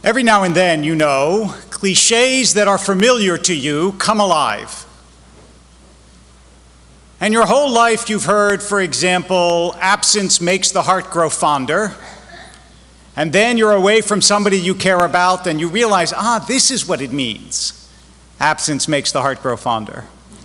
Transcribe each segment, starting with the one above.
Every now and then, you know, cliches that are familiar to you come alive. And your whole life you've heard, for example, absence makes the heart grow fonder. And then you're away from somebody you care about and you realize, this is what it means. Absence makes the heart grow fonder.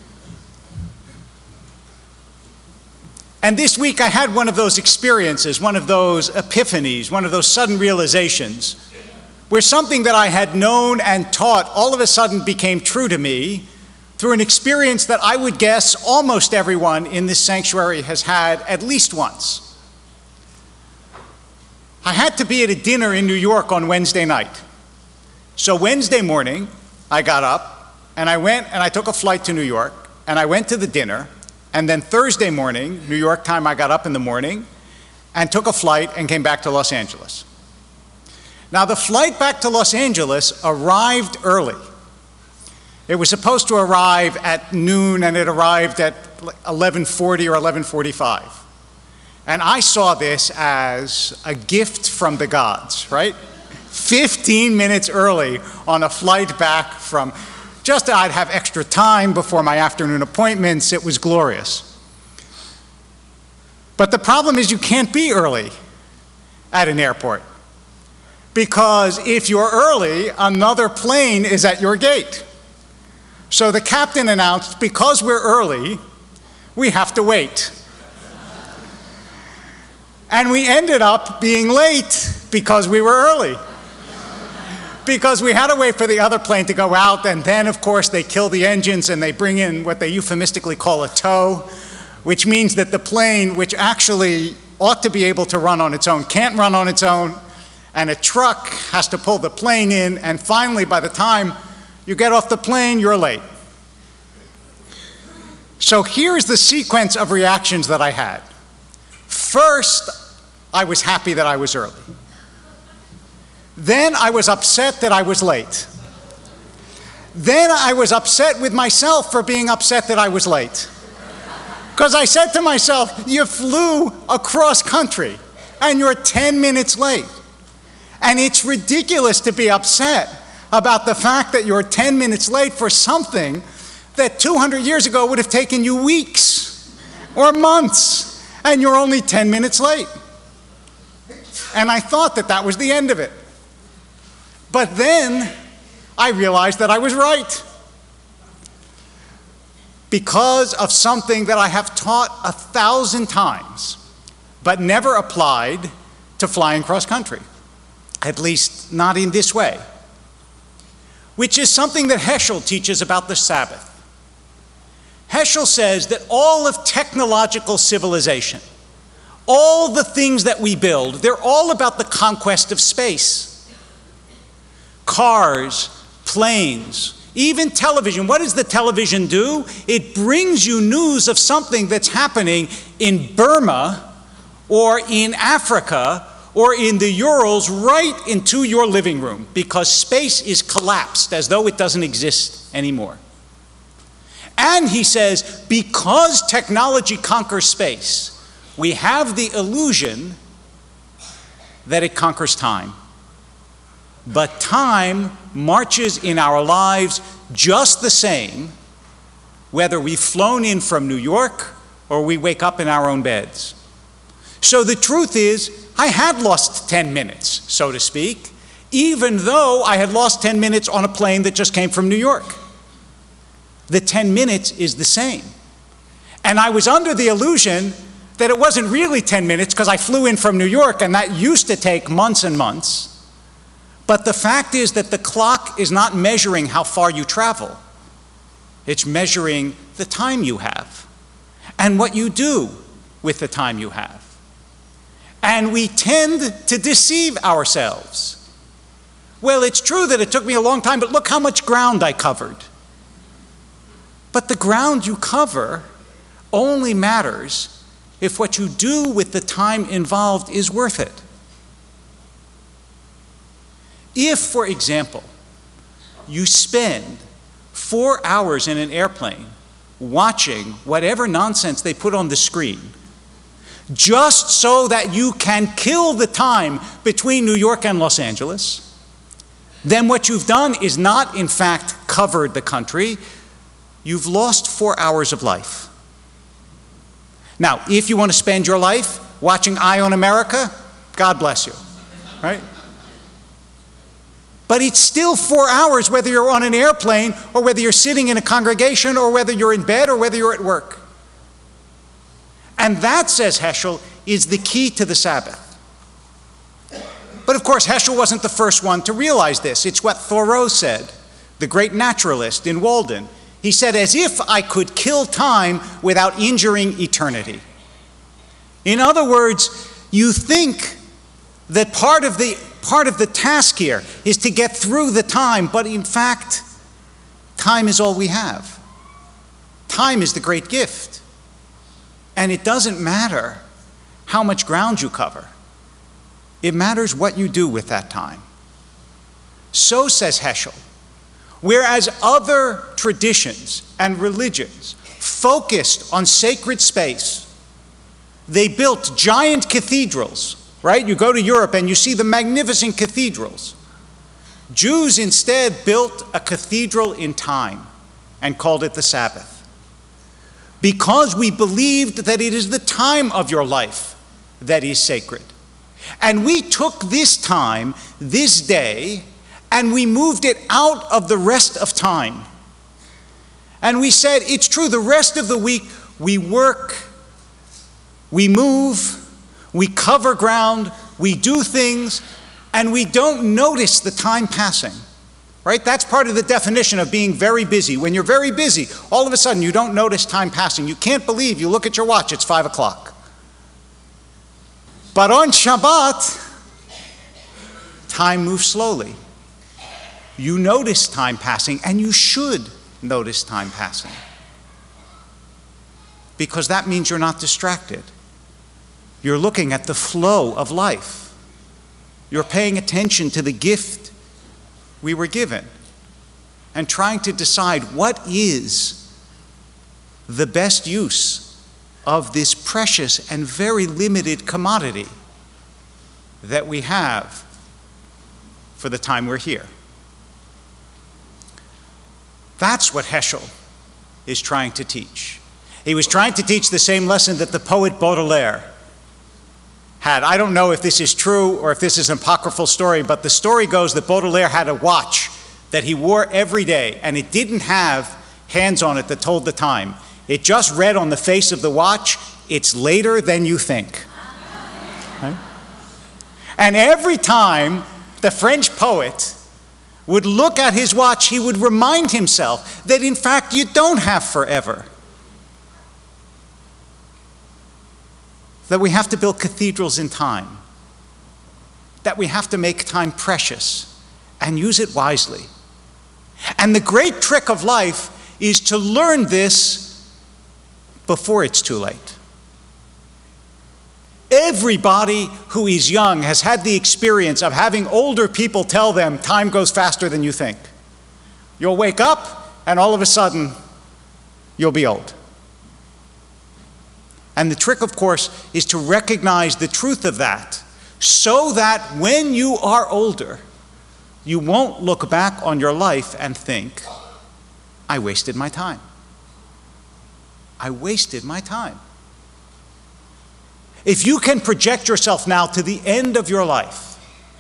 And this week I had one of those experiences, one of those epiphanies, one of those sudden realizations, where something that I had known and taught all of a sudden became true to me through an experience that I would guess almost everyone in this sanctuary has had at least once. I had to be at a dinner in New York on Wednesday night. So Wednesday morning, I got up and I went and I took a flight to New York and I went to the dinner. And then Thursday morning, New York time, I got up in the morning and took a flight and came back to Los Angeles. Now, the flight back to Los Angeles arrived early. It was supposed to arrive at noon, and it arrived at 11:40 or 11:45. And I saw this as a gift from the gods, right? 15 minutes early on a flight back from, just I'd have extra time before my afternoon appointments. It was glorious. But the problem is you can't be early at an airport. Because if you're early, another plane is at your gate. So the captain announced, because we're early, we have to wait. And we ended up being late because we were early. Because we had to wait for the other plane to go out, and then, of course, they kill the engines and they bring in what they euphemistically call a tow, which means that the plane, which actually ought to be able to run on its own, can't run on its own, and a truck has to pull the plane in, and finally, by the time you get off the plane, you're late. So here's the sequence of reactions that I had. First, I was happy that I was early. Then I was upset that I was late. Then I was upset with myself for being upset that I was late. Because I said to myself, you flew across country and you're 10 minutes late. And it's ridiculous to be upset about the fact that you're 10 minutes late for something that 200 years ago would have taken you weeks or months, and you're only 10 minutes late. And I thought that that was the end of it. But then I realized that I was right. Because of something that I have taught 1,000 times, but never applied to flying cross country. At least not in this way, which is something that Heschel teaches about the Sabbath. Heschel says that all of technological civilization, all the things that we build, they're all about the conquest of space. Cars, planes, even television. What does the television do? It brings you news of something that's happening in Burma or in Africa or in the Urals right into your living room, because space is collapsed as though it doesn't exist anymore. And he says, because technology conquers space, we have the illusion that it conquers time. But time marches in our lives just the same, whether we've flown in from New York or we wake up in our own beds. So the truth is, I had lost 10 minutes, so to speak, even though I had lost 10 minutes on a plane that just came from New York. The 10 minutes is the same. And I was under the illusion that it wasn't really 10 minutes because I flew in from New York, and that used to take months and months. But the fact is that the clock is not measuring how far you travel. It's measuring the time you have and what you do with the time you have. And we tend to deceive ourselves. Well, it's true that it took me a long time, but look how much ground I covered. But the ground you cover only matters if what you do with the time involved is worth it. If, for example, you spend 4 hours in an airplane watching whatever nonsense they put on the screen, just so that you can kill the time between New York and Los Angeles, then what you've done is not, in fact, covered the country. You've lost 4 hours of life. Now, if you want to spend your life watching Eye on America, God bless you, right? But it's still 4 hours whether you're on an airplane or whether you're sitting in a congregation or whether you're in bed or whether you're at work. And that, says Heschel, is the key to the Sabbath. But of course, Heschel wasn't the first one to realize this. It's what Thoreau said, the great naturalist in Walden. He said, as if I could kill time without injuring eternity. In other words, you think that part of the task here is to get through the time, but in fact, time is all we have. Time is the great gift. And it doesn't matter how much ground you cover. It matters what you do with that time. So, says Heschel, whereas other traditions and religions focused on sacred space, they built giant cathedrals, right? You go to Europe and you see the magnificent cathedrals. Jews instead built a cathedral in time and called it the Sabbath, because we believed that it is the time of your life that is sacred. And we took this time, this day, and we moved it out of the rest of time. And we said, it's true, the rest of the week we work, we move, we cover ground, we do things, and we don't notice the time passing. Right? That's part of the definition of being very busy. When you're very busy, all of a sudden you don't notice time passing. You can't believe, you look at your watch, it's 5 o'clock. But on Shabbat, time moves slowly. You notice time passing, and you should notice time passing, because that means you're not distracted. You're looking at the flow of life. You're paying attention to the gift we were given and trying to decide what is the best use of this precious and very limited commodity that we have for the time we're here. That's what Heschel is trying to teach. He was trying to teach the same lesson that the poet Baudelaire had. I don't know if this is true or if this is an apocryphal story, but the story goes that Baudelaire had a watch that he wore every day, and it didn't have hands on it that told the time. It just read on the face of the watch, it's later than you think. Right? And every time the French poet would look at his watch, he would remind himself that in fact you don't have forever. That we have to build cathedrals in time. That we have to make time precious and use it wisely. And the great trick of life is to learn this before it's too late. Everybody who is young has had the experience of having older people tell them time goes faster than you think. You'll wake up and all of a sudden you'll be old. And the trick, of course, is to recognize the truth of that, so that when you are older, you won't look back on your life and think, I wasted my time. I wasted my time. If you can project yourself now to the end of your life,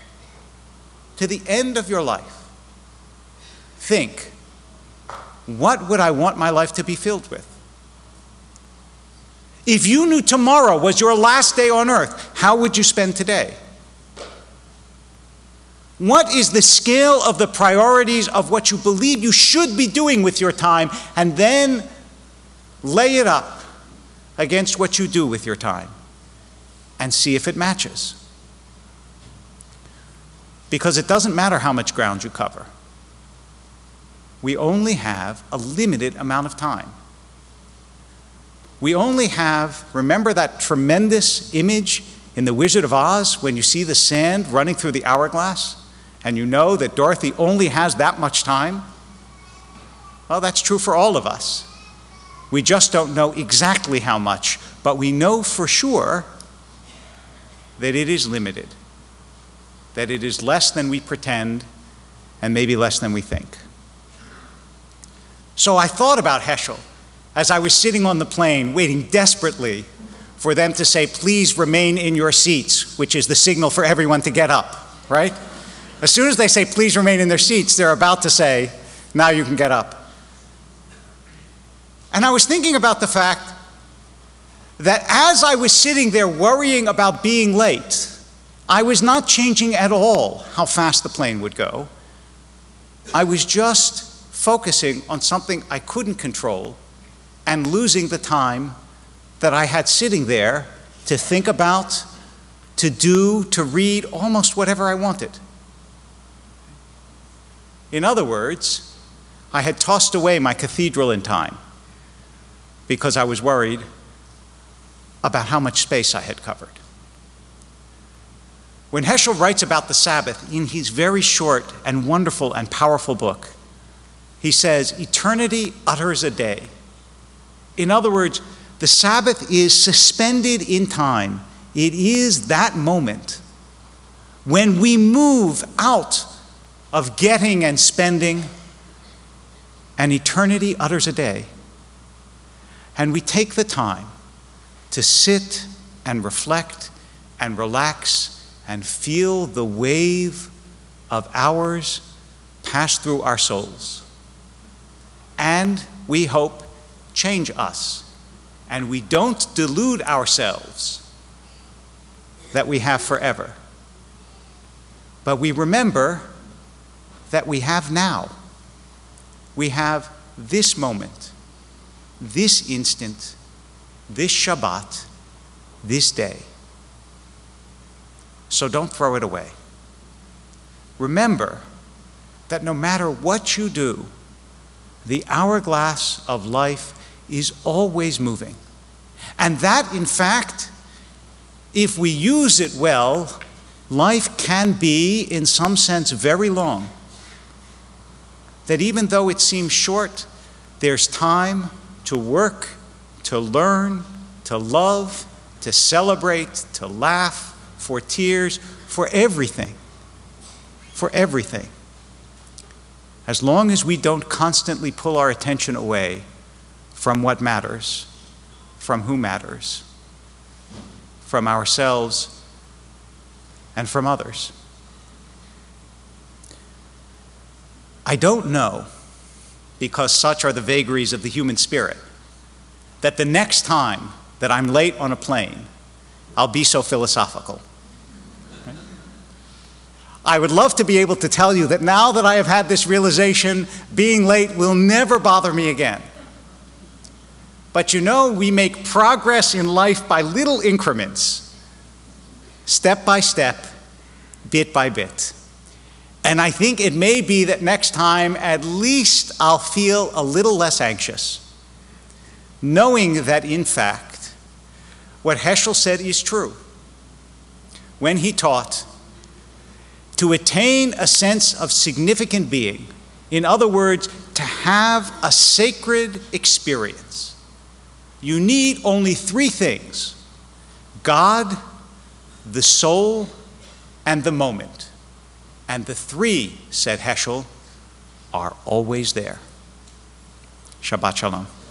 think, what would I want my life to be filled with? If you knew tomorrow was your last day on earth, how would you spend today? What is the scale of the priorities of what you believe you should be doing with your time, and then lay it up against what you do with your time and see if it matches. Because it doesn't matter how much ground you cover. We only have a limited amount of time. We only have, remember that tremendous image in The Wizard of Oz when you see the sand running through the hourglass and you know that Dorothy only has that much time? Well, that's true for all of us. We just don't know exactly how much, but we know for sure that it is limited, that it is less than we pretend, and maybe less than we think. So I thought about Heschel as I was sitting on the plane waiting desperately for them to say, please remain in your seats, which is the signal for everyone to get up, right? As soon as they say, please remain in their seats, they're about to say, now you can get up. And I was thinking about the fact that as I was sitting there worrying about being late, I was not changing at all how fast the plane would go. I was just focusing on something I couldn't control and losing the time that I had sitting there to think about, to do, to read almost whatever I wanted. In other words, I had tossed away my cathedral in time because I was worried about how much space I had covered. When Heschel writes about the Sabbath in his very short and wonderful and powerful book, he says, eternity utters a day. In other words, the Sabbath is suspended in time. It is that moment when we move out of getting and spending, and eternity utters a day. And we take the time to sit and reflect and relax and feel the wave of hours pass through our souls. And we hope change us. And we don't delude ourselves that we have forever. But we remember that we have now. We have this moment, this instant, this Shabbat, this day. So don't throw it away. Remember that no matter what you do, the hourglass of life is always moving. And that, in fact, if we use it well, life can be, in some sense, very long. That even though it seems short, there's time to work, to learn, to love, to celebrate, to laugh, for tears, for everything. For everything. As long as we don't constantly pull our attention away from what matters, from who matters, from ourselves, and from others. I don't know, because such are the vagaries of the human spirit, that the next time that I'm late on a plane, I'll be so philosophical. I would love to be able to tell you that now that I have had this realization, being late will never bother me again. But you know, we make progress in life by little increments, step by step, bit by bit. And I think it may be that next time, at least I'll feel a little less anxious, knowing that, in fact, what Heschel said is true when he taught to attain a sense of significant being, in other words, to have a sacred experience, you need only three things: God, the soul, and the moment. And the three, said Heschel, are always there. Shabbat Shalom.